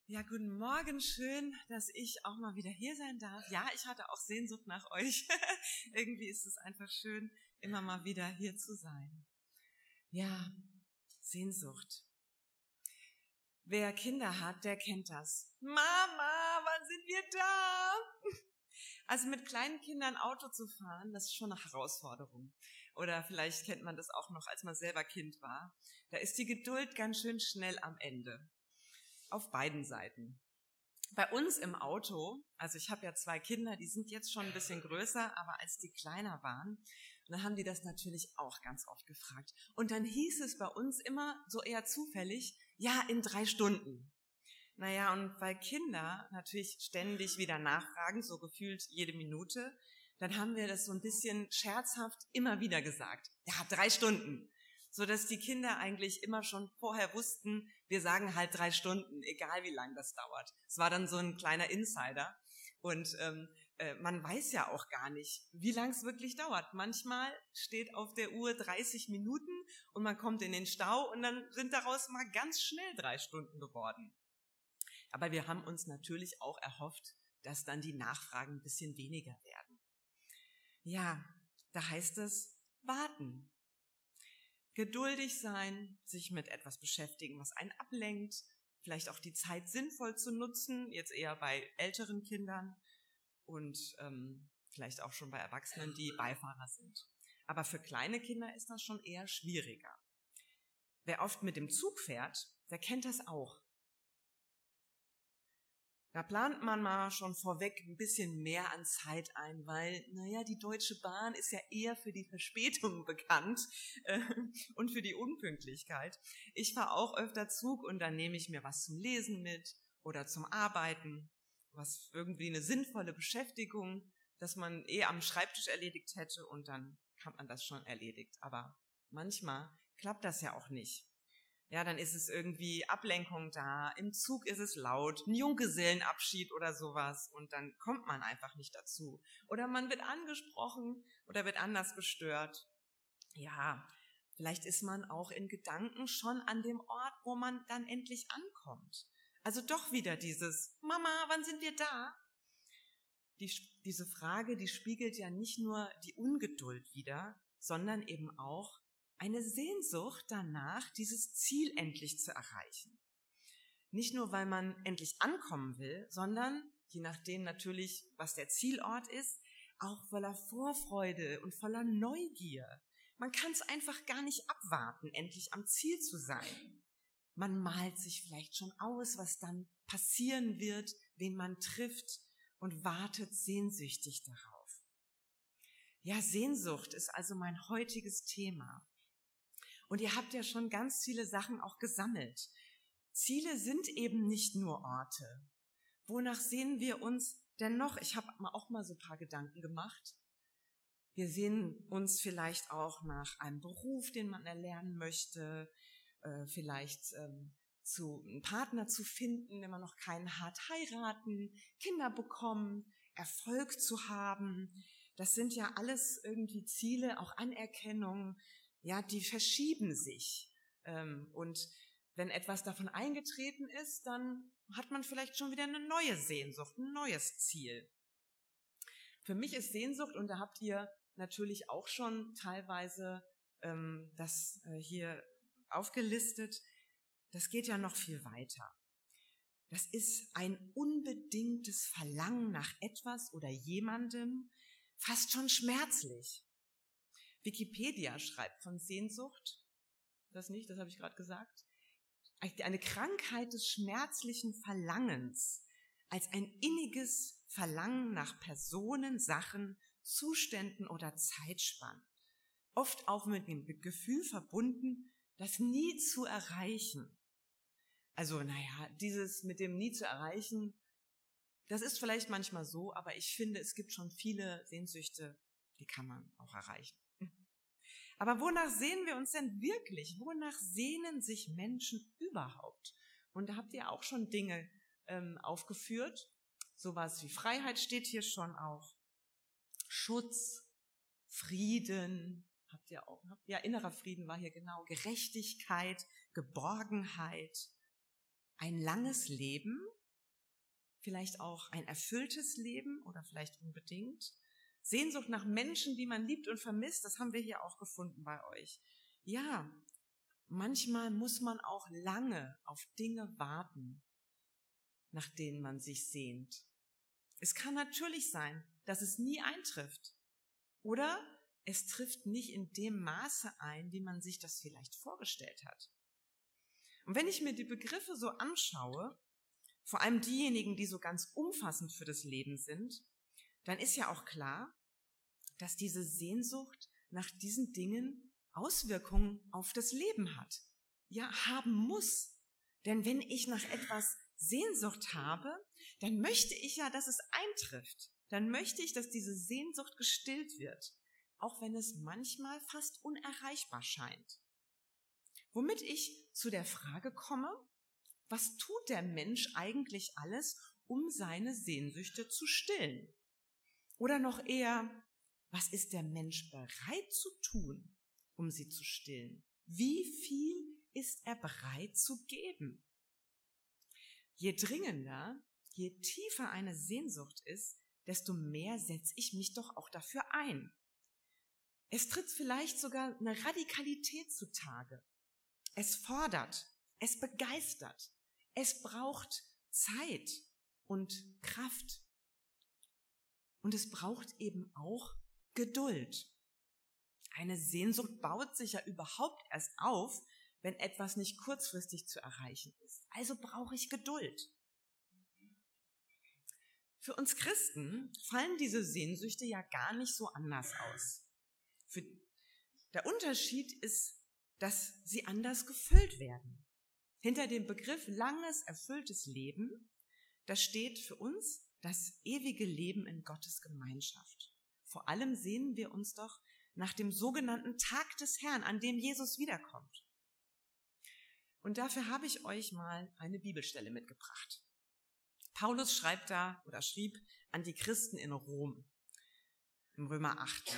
Ja, guten Morgen, schön, dass ich auch mal wieder hier sein darf. Ja, ich hatte auch Sehnsucht nach euch. Irgendwie ist es einfach schön, immer mal wieder hier zu sein. Ja, Sehnsucht. Wer Kinder hat, der kennt das. Mama, wann sind wir da? Also mit kleinen Kindern Auto zu fahren, das ist schon eine Herausforderung. Oder vielleicht kennt man das auch noch, als man selber Kind war. Da ist die Geduld ganz schön schnell am Ende. Auf beiden Seiten. Bei uns im Auto, also ich habe ja 2 Kinder, die sind jetzt schon ein bisschen größer, aber als die kleiner waren, dann haben die das natürlich auch ganz oft gefragt. Und dann hieß es bei uns immer so eher zufällig, ja, in 3 Stunden. Naja, und weil Kinder natürlich ständig wieder nachfragen, so gefühlt jede Minute, dann haben wir das so ein bisschen scherzhaft immer wieder gesagt. Ja, 3 Stunden. So dass die Kinder eigentlich immer schon vorher wussten, wir sagen halt 3 Stunden, egal wie lang das dauert. Es war dann so ein kleiner Insider. Und man weiß ja auch gar nicht, wie lang es wirklich dauert. Manchmal steht auf der Uhr 30 Minuten und man kommt in den Stau und dann sind daraus mal ganz schnell 3 Stunden geworden. Aber wir haben uns natürlich auch erhofft, dass dann die Nachfragen ein bisschen weniger werden. Ja, da heißt es warten. Geduldig sein, sich mit etwas beschäftigen, was einen ablenkt, vielleicht auch die Zeit sinnvoll zu nutzen, jetzt eher bei älteren Kindern und vielleicht auch schon bei Erwachsenen, die Beifahrer sind. Aber für kleine Kinder ist das schon eher schwieriger. Wer oft mit dem Zug fährt, der kennt das auch. Da plant man mal schon vorweg ein bisschen mehr an Zeit ein, weil, die Deutsche Bahn ist ja eher für die Verspätung bekannt und für die Unpünktlichkeit. Ich fahre auch öfter Zug und dann nehme ich mir was zum Lesen mit oder zum Arbeiten, was irgendwie eine sinnvolle Beschäftigung, dass man am Schreibtisch erledigt hätte und dann hat man das schon erledigt. Aber manchmal klappt das ja auch nicht. Ja, dann ist es irgendwie Ablenkung da, im Zug ist es laut, ein Junggesellenabschied oder sowas und dann kommt man einfach nicht dazu. Oder man wird angesprochen oder wird anders gestört. Ja, vielleicht ist man auch in Gedanken schon an dem Ort, wo man dann endlich ankommt. Also doch wieder dieses, Mama, wann sind wir da? Diese Frage, die spiegelt ja nicht nur die Ungeduld wider, sondern eben auch eine Sehnsucht danach, dieses Ziel endlich zu erreichen. Nicht nur, weil man endlich ankommen will, sondern, je nachdem natürlich, was der Zielort ist, auch voller Vorfreude und voller Neugier. Man kann es einfach gar nicht abwarten, endlich am Ziel zu sein. Man malt sich vielleicht schon aus, was dann passieren wird, wen man trifft und wartet sehnsüchtig darauf. Ja, Sehnsucht ist also mein heutiges Thema. Und ihr habt ja schon ganz viele Sachen auch gesammelt. Ziele sind eben nicht nur Orte. Wonach sehnen wir uns denn noch? Ich habe auch mal so ein paar Gedanken gemacht. Wir sehnen uns vielleicht auch nach einem Beruf, den man erlernen möchte, vielleicht einen Partner zu finden, wenn man noch keinen hat, heiraten, Kinder bekommen, Erfolg zu haben. Das sind ja alles irgendwie Ziele, auch Anerkennung. Ja, die verschieben sich. Und wenn etwas davon eingetreten ist, dann hat man vielleicht schon wieder eine neue Sehnsucht, ein neues Ziel. Für mich ist Sehnsucht, und da habt ihr natürlich auch schon teilweise das hier aufgelistet, das geht ja noch viel weiter. Das ist ein unbedingtes Verlangen nach etwas oder jemandem, fast schon schmerzlich. Wikipedia schreibt von Sehnsucht, das nicht, das habe ich gerade gesagt, eine Krankheit des schmerzlichen Verlangens, als ein inniges Verlangen nach Personen, Sachen, Zuständen oder Zeitspannen. Oft auch mit dem Gefühl verbunden, das nie zu erreichen. Also, dieses mit dem nie zu erreichen, das ist vielleicht manchmal so, aber ich finde, es gibt schon viele Sehnsüchte, die kann man auch erreichen. Aber wonach sehnen wir uns denn wirklich? Wonach sehnen sich Menschen überhaupt? Und da habt ihr auch schon Dinge aufgeführt. Sowas wie Freiheit steht hier schon auch. Schutz, Frieden, habt ihr auch. Ja, innerer Frieden war hier genau. Gerechtigkeit, Geborgenheit, ein langes Leben, vielleicht auch ein erfülltes Leben oder vielleicht unbedingt. Sehnsucht nach Menschen, die man liebt und vermisst, das haben wir hier auch gefunden bei euch. Ja, manchmal muss man auch lange auf Dinge warten, nach denen man sich sehnt. Es kann natürlich sein, dass es nie eintrifft. Oder es trifft nicht in dem Maße ein, wie man sich das vielleicht vorgestellt hat. Und wenn ich mir die Begriffe so anschaue, vor allem diejenigen, die so ganz umfassend für das Leben sind, dann ist ja auch klar, dass diese Sehnsucht nach diesen Dingen Auswirkungen auf das Leben hat. Ja, haben muss. Denn wenn ich nach etwas Sehnsucht habe, dann möchte ich ja, dass es eintrifft. Dann möchte ich, dass diese Sehnsucht gestillt wird, auch wenn es manchmal fast unerreichbar scheint. Womit ich zu der Frage komme, was tut der Mensch eigentlich alles, um seine Sehnsüchte zu stillen? Oder noch eher, was ist der Mensch bereit zu tun, um sie zu stillen? Wie viel ist er bereit zu geben? Je dringender, je tiefer eine Sehnsucht ist, desto mehr setze ich mich doch auch dafür ein. Es tritt vielleicht sogar eine Radikalität zutage. Es fordert, es begeistert, es braucht Zeit und Kraft. Und es braucht eben auch Geduld. Eine Sehnsucht baut sich ja überhaupt erst auf, wenn etwas nicht kurzfristig zu erreichen ist. Also brauche ich Geduld. Für uns Christen fallen diese Sehnsüchte ja gar nicht so anders aus. Der Unterschied ist, dass sie anders gefüllt werden. Hinter dem Begriff langes, erfülltes Leben, da steht für uns das ewige Leben in Gottes Gemeinschaft. Vor allem sehnen wir uns doch nach dem sogenannten Tag des Herrn, an dem Jesus wiederkommt. Und dafür habe ich euch mal eine Bibelstelle mitgebracht. Paulus schrieb an die Christen in Rom, in Römer 8.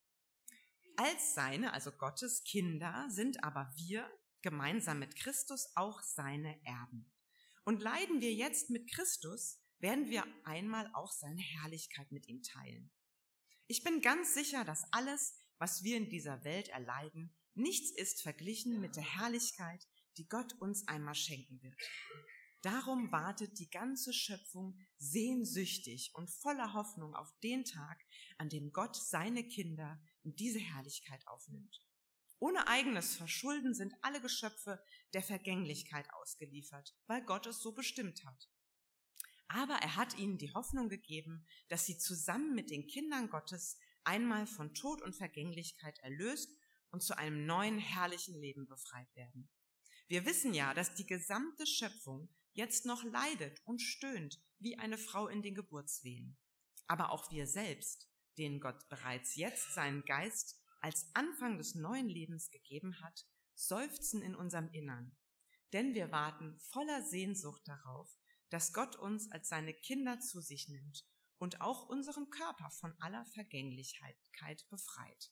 Als seine, also Gottes Kinder, sind aber wir gemeinsam mit Christus auch seine Erben. Und leiden wir jetzt mit Christus, werden wir einmal auch seine Herrlichkeit mit ihm teilen. Ich bin ganz sicher, dass alles, was wir in dieser Welt erleiden, nichts ist verglichen mit der Herrlichkeit, die Gott uns einmal schenken wird. Darum wartet die ganze Schöpfung sehnsüchtig und voller Hoffnung auf den Tag, an dem Gott seine Kinder in diese Herrlichkeit aufnimmt. Ohne eigenes Verschulden sind alle Geschöpfe der Vergänglichkeit ausgeliefert, weil Gott es so bestimmt hat. Aber er hat ihnen die Hoffnung gegeben, dass sie zusammen mit den Kindern Gottes einmal von Tod und Vergänglichkeit erlöst und zu einem neuen herrlichen Leben befreit werden. Wir wissen ja, dass die gesamte Schöpfung jetzt noch leidet und stöhnt wie eine Frau in den Geburtswehen. Aber auch wir selbst, denen Gott bereits jetzt seinen Geist als Anfang des neuen Lebens gegeben hat, seufzen in unserem Innern. Denn wir warten voller Sehnsucht darauf, dass Gott uns als seine Kinder zu sich nimmt und auch unseren Körper von aller Vergänglichkeit befreit.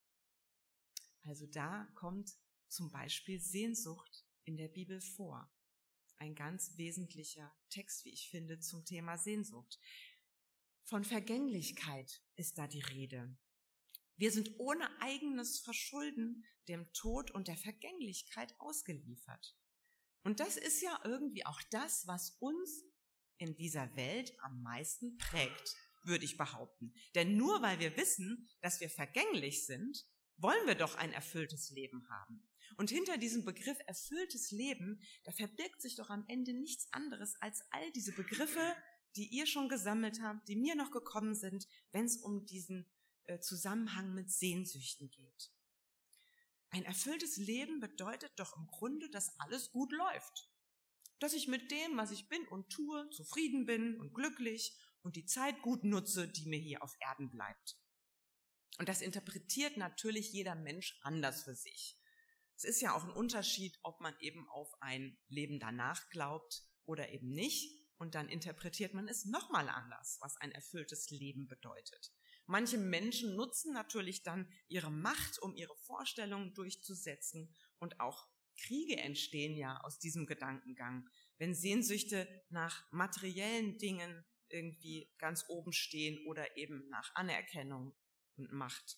Also da kommt zum Beispiel Sehnsucht in der Bibel vor. Ein ganz wesentlicher Text, wie ich finde, zum Thema Sehnsucht. Von Vergänglichkeit ist da die Rede. Wir sind ohne eigenes Verschulden dem Tod und der Vergänglichkeit ausgeliefert. Und das ist ja irgendwie auch das, was uns in dieser Welt am meisten prägt, würde ich behaupten. Denn nur weil wir wissen, dass wir vergänglich sind, wollen wir doch ein erfülltes Leben haben. Und hinter diesem Begriff erfülltes Leben, da verbirgt sich doch am Ende nichts anderes als all diese Begriffe, die ihr schon gesammelt habt, die mir noch gekommen sind, wenn es um diesen Zusammenhang mit Sehnsüchten geht. Ein erfülltes Leben bedeutet doch im Grunde, dass alles gut läuft. Dass ich mit dem, was ich bin und tue, zufrieden bin und glücklich und die Zeit gut nutze, die mir hier auf Erden bleibt. Und das interpretiert natürlich jeder Mensch anders für sich. Es ist ja auch ein Unterschied, ob man eben auf ein Leben danach glaubt oder eben nicht. Und dann interpretiert man es nochmal anders, was ein erfülltes Leben bedeutet. Manche Menschen nutzen natürlich dann ihre Macht, um ihre Vorstellungen durchzusetzen und auch Kriege entstehen ja aus diesem Gedankengang, wenn Sehnsüchte nach materiellen Dingen irgendwie ganz oben stehen oder eben nach Anerkennung und Macht.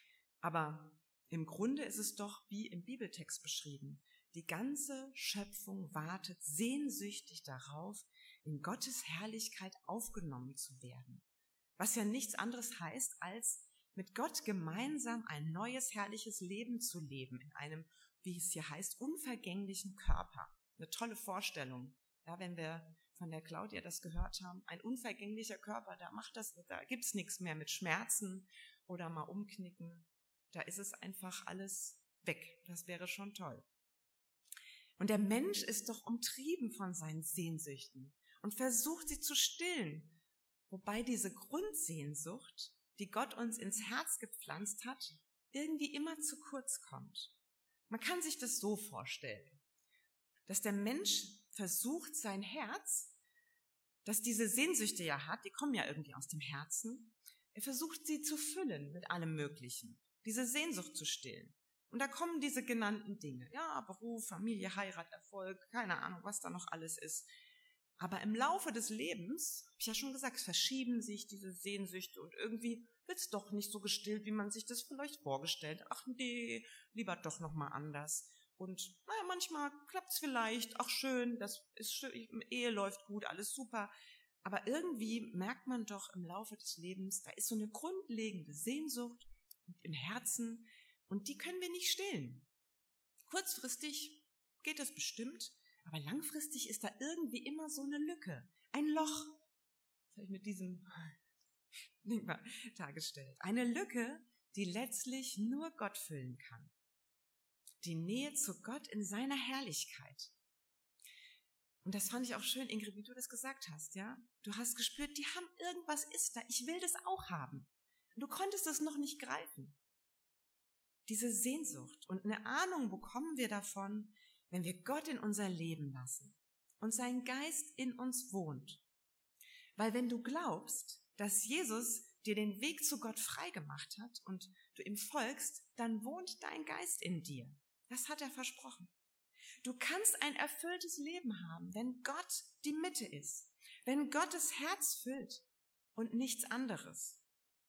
Aber im Grunde ist es doch wie im Bibeltext beschrieben. Die ganze Schöpfung wartet sehnsüchtig darauf, in Gottes Herrlichkeit aufgenommen zu werden. Was ja nichts anderes heißt, als mit Gott gemeinsam ein neues, herrliches Leben zu leben, in einem, wie es hier heißt, unvergänglichen Körper. Eine tolle Vorstellung. Ja, wenn wir von der Claudia das gehört haben, ein unvergänglicher Körper, da gibt's nichts mehr mit Schmerzen oder mal umknicken. Da ist es einfach alles weg. Das wäre schon toll. Und der Mensch ist doch umtrieben von seinen Sehnsüchten und versucht sie zu stillen. Wobei diese Grundsehnsucht, die Gott uns ins Herz gepflanzt hat, irgendwie immer zu kurz kommt. Man kann sich das so vorstellen, dass der Mensch versucht, sein Herz, das diese Sehnsüchte ja hat, die kommen ja irgendwie aus dem Herzen, er versucht sie zu füllen mit allem Möglichen, diese Sehnsucht zu stillen. Und da kommen diese genannten Dinge, ja, Beruf, Familie, Heirat, Erfolg, keine Ahnung, was da noch alles ist. Aber im Laufe des Lebens, habe ich ja schon gesagt, verschieben sich diese Sehnsüchte und irgendwie wird es doch nicht so gestillt, wie man sich das vielleicht vorgestellt hat. Ach nee, lieber doch nochmal anders. Und naja, manchmal klappt es vielleicht, ach schön, das ist schön, Ehe läuft gut, alles super. Aber irgendwie merkt man doch im Laufe des Lebens, da ist so eine grundlegende Sehnsucht im Herzen und die können wir nicht stillen. Kurzfristig geht es bestimmt, aber langfristig ist da irgendwie immer so eine Lücke, ein Loch. Das habe ich mit diesem Ding mal dargestellt. Eine Lücke, die letztlich nur Gott füllen kann. Die Nähe zu Gott in seiner Herrlichkeit. Und das fand ich auch schön, Ingrid, wie du das gesagt hast, ja? Du hast gespürt, die haben irgendwas ist da, ich will das auch haben. Und du konntest es noch nicht greifen. Diese Sehnsucht und eine Ahnung bekommen wir davon, wenn wir Gott in unser Leben lassen und sein Geist in uns wohnt. Weil wenn du glaubst, dass Jesus dir den Weg zu Gott freigemacht hat und du ihm folgst, dann wohnt dein Geist in dir. Das hat er versprochen. Du kannst ein erfülltes Leben haben, wenn Gott die Mitte ist, wenn Gottes Herz füllt und nichts anderes.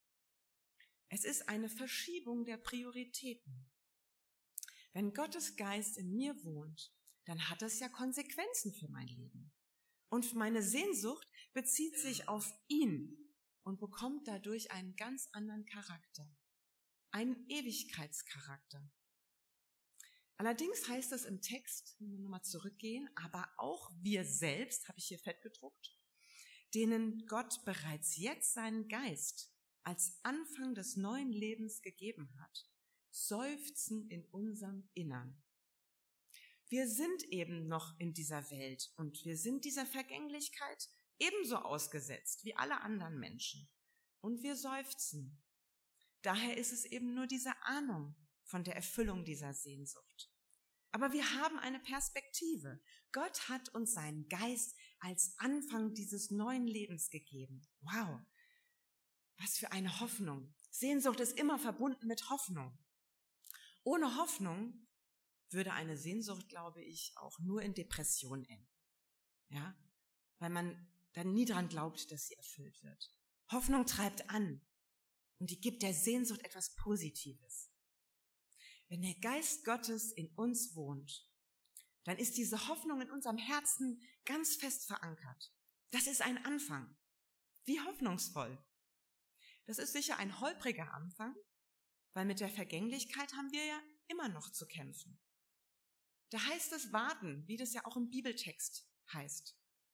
Es ist eine Verschiebung der Prioritäten. Wenn Gottes Geist in mir wohnt, dann hat das ja Konsequenzen für mein Leben. Und meine Sehnsucht bezieht sich auf ihn und bekommt dadurch einen ganz anderen Charakter, einen Ewigkeitscharakter. Allerdings heißt das im Text, wenn wir nochmal zurückgehen, aber auch wir selbst, habe ich hier fett gedruckt, denen Gott bereits jetzt seinen Geist als Anfang des neuen Lebens gegeben hat, seufzen in unserem Innern. Wir sind eben noch in dieser Welt und wir sind dieser Vergänglichkeit ebenso ausgesetzt wie alle anderen Menschen. Und wir seufzen. Daher ist es eben nur diese Ahnung von der Erfüllung dieser Sehnsucht. Aber wir haben eine Perspektive. Gott hat uns seinen Geist als Anfang dieses neuen Lebens gegeben. Wow, was für eine Hoffnung. Sehnsucht ist immer verbunden mit Hoffnung. Ohne Hoffnung würde eine Sehnsucht, glaube ich, auch nur in Depression enden. Ja, weil man dann nie dran glaubt, dass sie erfüllt wird. Hoffnung treibt an und die gibt der Sehnsucht etwas Positives. Wenn der Geist Gottes in uns wohnt, dann ist diese Hoffnung in unserem Herzen ganz fest verankert. Das ist ein Anfang. Wie hoffnungsvoll. Das ist sicher ein holpriger Anfang, weil mit der Vergänglichkeit haben wir ja immer noch zu kämpfen. Da heißt es warten, wie das ja auch im Bibeltext heißt.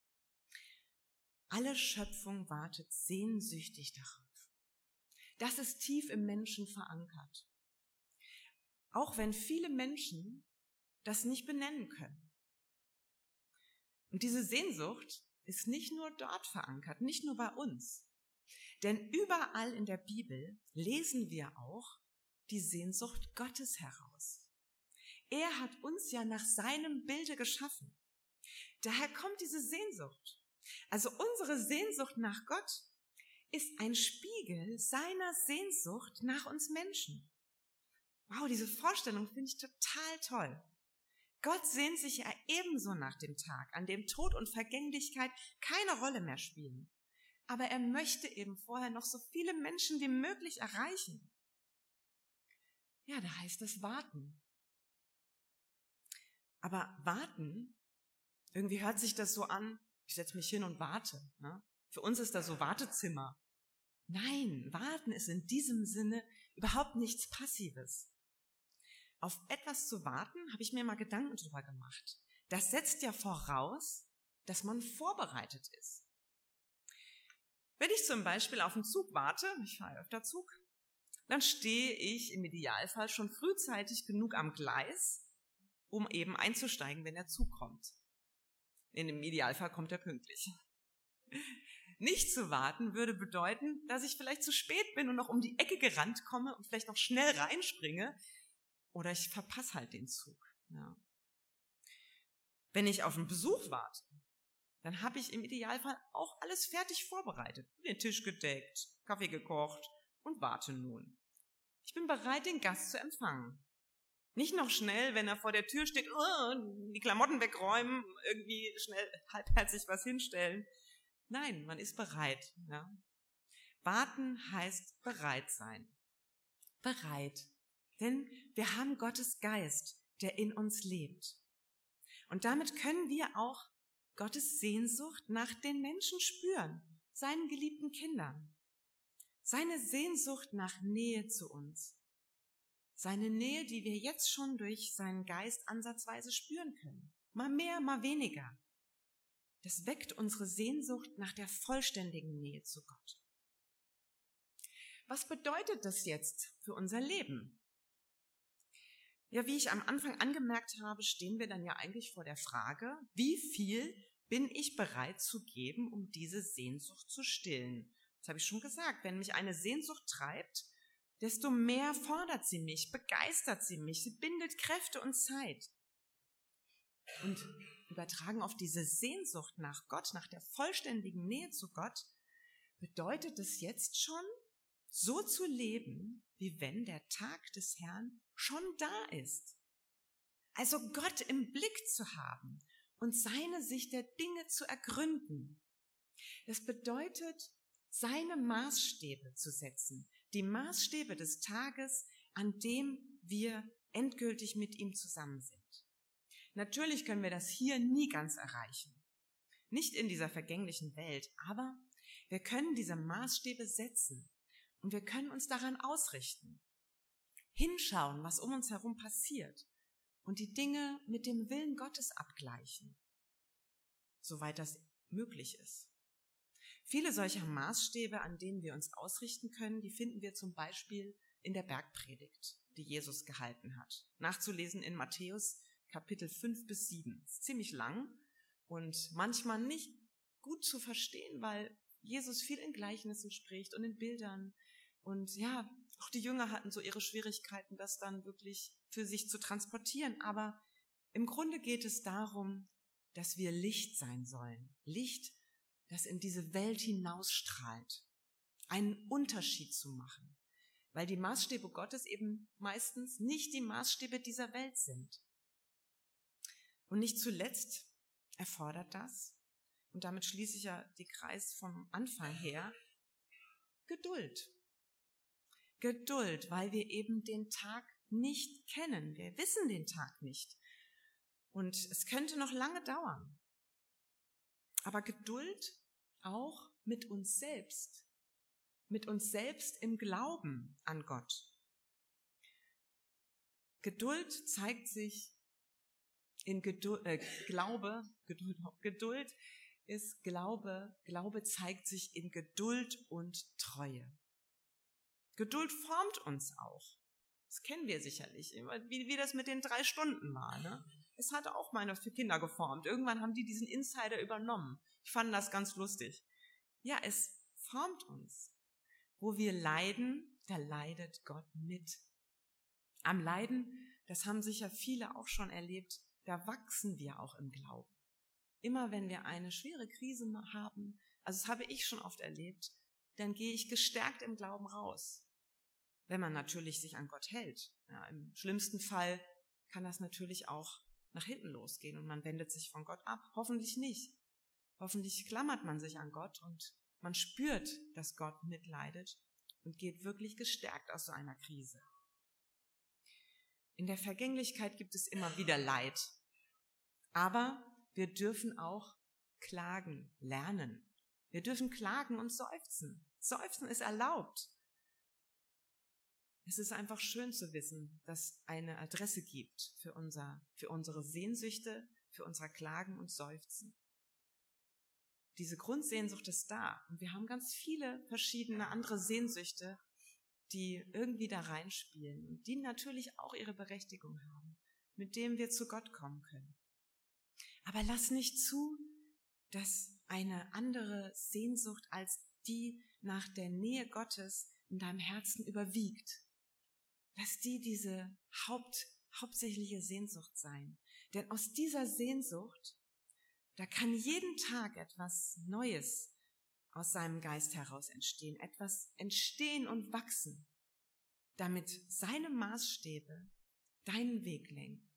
Alle Schöpfung wartet sehnsüchtig darauf. Das ist tief im Menschen verankert. Auch wenn viele Menschen das nicht benennen können. Und diese Sehnsucht ist nicht nur dort verankert, nicht nur bei uns. Denn überall in der Bibel lesen wir auch die Sehnsucht Gottes heraus. Er hat uns ja nach seinem Bilde geschaffen. Daher kommt diese Sehnsucht. Also unsere Sehnsucht nach Gott ist ein Spiegel seiner Sehnsucht nach uns Menschen. Wow, diese Vorstellung finde ich total toll. Gott sehnt sich ja ebenso nach dem Tag, an dem Tod und Vergänglichkeit keine Rolle mehr spielen. Aber er möchte eben vorher noch so viele Menschen wie möglich erreichen. Ja, da heißt es warten. Aber warten, irgendwie hört sich das so an, ich setze mich hin und warte. Ne? Für uns ist das so Wartezimmer. Nein, warten ist in diesem Sinne überhaupt nichts Passives. Auf etwas zu warten, habe ich mir mal Gedanken drüber gemacht. Das setzt ja voraus, dass man vorbereitet ist. Wenn ich zum Beispiel auf den Zug warte, ich fahre öfter Zug, dann stehe ich im Idealfall schon frühzeitig genug am Gleis, um eben einzusteigen, wenn der Zug kommt. In dem Idealfall kommt er pünktlich. Nicht zu warten würde bedeuten, dass ich vielleicht zu spät bin und noch um die Ecke gerannt komme und vielleicht noch schnell reinspringe oder ich verpasse halt den Zug. Ja. Wenn ich auf einen Besuch warte, dann habe ich im Idealfall auch alles fertig vorbereitet, den Tisch gedeckt, Kaffee gekocht und warte nun. Ich bin bereit, den Gast zu empfangen. Nicht noch schnell, wenn er vor der Tür steht, die Klamotten wegräumen, irgendwie schnell halbherzig was hinstellen. Nein, man ist bereit. Ja. Warten heißt bereit sein. Bereit. Denn wir haben Gottes Geist, der in uns lebt. Und damit können wir auch Gottes Sehnsucht nach den Menschen spüren, seinen geliebten Kindern. Seine Sehnsucht nach Nähe zu uns. Seine Nähe, die wir jetzt schon durch seinen Geist ansatzweise spüren können. Mal mehr, mal weniger. Das weckt unsere Sehnsucht nach der vollständigen Nähe zu Gott. Was bedeutet das jetzt für unser Leben? Ja, wie ich am Anfang angemerkt habe, stehen wir dann ja eigentlich vor der Frage, wie viel bin ich bereit zu geben, um diese Sehnsucht zu stillen? Das habe ich schon gesagt, wenn mich eine Sehnsucht treibt, desto mehr fordert sie mich, begeistert sie mich, sie bindet Kräfte und Zeit. Und übertragen auf diese Sehnsucht nach Gott, nach der vollständigen Nähe zu Gott, bedeutet es jetzt schon, so zu leben, wie wenn der Tag des Herrn schon da ist. Also Gott im Blick zu haben und seine Sicht der Dinge zu ergründen. Das bedeutet, seine Maßstäbe zu setzen, die Maßstäbe des Tages, an dem wir endgültig mit ihm zusammen sind. Natürlich können wir das hier nie ganz erreichen, nicht in dieser vergänglichen Welt, aber wir können diese Maßstäbe setzen und wir können uns daran ausrichten, hinschauen, was um uns herum passiert und die Dinge mit dem Willen Gottes abgleichen, soweit das möglich ist. Viele solcher Maßstäbe, an denen wir uns ausrichten können, die finden wir zum Beispiel in der Bergpredigt, die Jesus gehalten hat. Nachzulesen in Matthäus Kapitel 5-7. Ist ziemlich lang und manchmal nicht gut zu verstehen, weil Jesus viel in Gleichnissen spricht und in Bildern. Und ja, auch die Jünger hatten so ihre Schwierigkeiten, das dann wirklich für sich zu transportieren. Aber im Grunde geht es darum, dass wir Licht sein sollen. Licht, das in diese Welt hinausstrahlt. Einen Unterschied zu machen. Weil die Maßstäbe Gottes eben meistens nicht die Maßstäbe dieser Welt sind. Und nicht zuletzt erfordert das, und damit schließe ich ja den Kreis vom Anfang her, Geduld. Geduld, weil wir eben den Tag nicht kennen. Wir wissen den Tag nicht. Und es könnte noch lange dauern. Aber Geduld auch mit uns selbst im Glauben an Gott. Geduld zeigt sich in Glaube zeigt sich in Geduld und Treue. Geduld formt uns auch. Das kennen wir sicherlich, wie das mit den 3 Stunden war. Ne? Es hat auch meine Kinder geformt. Irgendwann haben die diesen Insider übernommen. Ich fand das ganz lustig. Ja, es formt uns. Wo wir leiden, da leidet Gott mit. Am Leiden, das haben sicher viele auch schon erlebt, da wachsen wir auch im Glauben. Immer wenn wir eine schwere Krise haben, also das habe ich schon oft erlebt, dann gehe ich gestärkt im Glauben raus. Wenn man natürlich sich an Gott hält. Ja, im schlimmsten Fall kann das natürlich auch nach hinten losgehen und man wendet sich von Gott ab. Hoffentlich nicht. Hoffentlich klammert man sich an Gott und man spürt, dass Gott mitleidet und geht wirklich gestärkt aus so einer Krise. In der Vergänglichkeit gibt es immer wieder Leid. Aber wir dürfen auch klagen, lernen. Wir dürfen klagen und seufzen. Seufzen ist erlaubt. Es ist einfach schön zu wissen, dass es eine Adresse gibt für unsere Sehnsüchte, für unser Klagen und Seufzen. Diese Grundsehnsucht ist da und wir haben ganz viele verschiedene andere Sehnsüchte, die irgendwie da reinspielen und die natürlich auch ihre Berechtigung haben, mit denen wir zu Gott kommen können. Aber lass nicht zu, dass eine andere Sehnsucht als die nach der Nähe Gottes in deinem Herzen überwiegt. Lass diese hauptsächliche Sehnsucht sein. Denn aus dieser Sehnsucht, da kann jeden Tag etwas Neues aus seinem Geist heraus entstehen, etwas entstehen und wachsen, damit seine Maßstäbe deinen Weg lenken.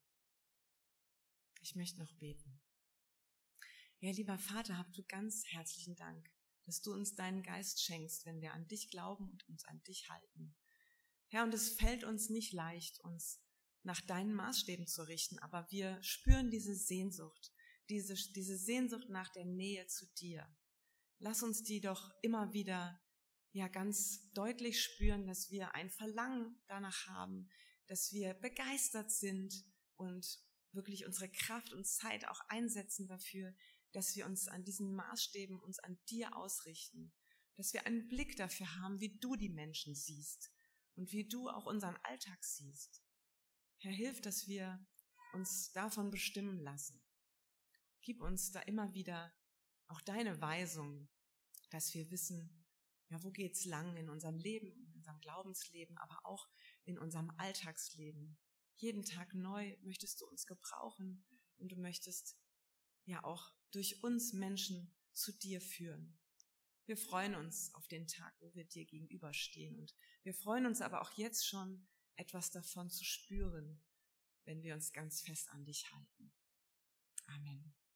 Ich möchte noch beten. Ja, lieber Vater, habt du ganz herzlichen Dank, dass du uns deinen Geist schenkst, wenn wir an dich glauben und uns an dich halten. Herr, und es fällt uns nicht leicht, uns nach deinen Maßstäben zu richten, aber wir spüren diese Sehnsucht, diese Sehnsucht nach der Nähe zu dir. Lass uns die doch immer wieder ganz deutlich spüren, dass wir ein Verlangen danach haben, dass wir begeistert sind und wirklich unsere Kraft und Zeit auch einsetzen dafür, dass wir uns an diesen Maßstäben uns an dir ausrichten, dass wir einen Blick dafür haben, wie du die Menschen siehst und wie du auch unseren Alltag siehst. Herr, hilf, dass wir uns davon bestimmen lassen. Gib uns da immer wieder auch deine Weisung, dass wir wissen, wo geht's lang in unserem Leben, in unserem Glaubensleben, aber auch in unserem Alltagsleben. Jeden Tag neu möchtest du uns gebrauchen und du möchtest auch durch uns Menschen zu dir führen. Wir freuen uns auf den Tag, wo wir dir gegenüberstehen und wir freuen uns aber auch jetzt schon, etwas davon zu spüren, wenn wir uns ganz fest an dich halten. Amen.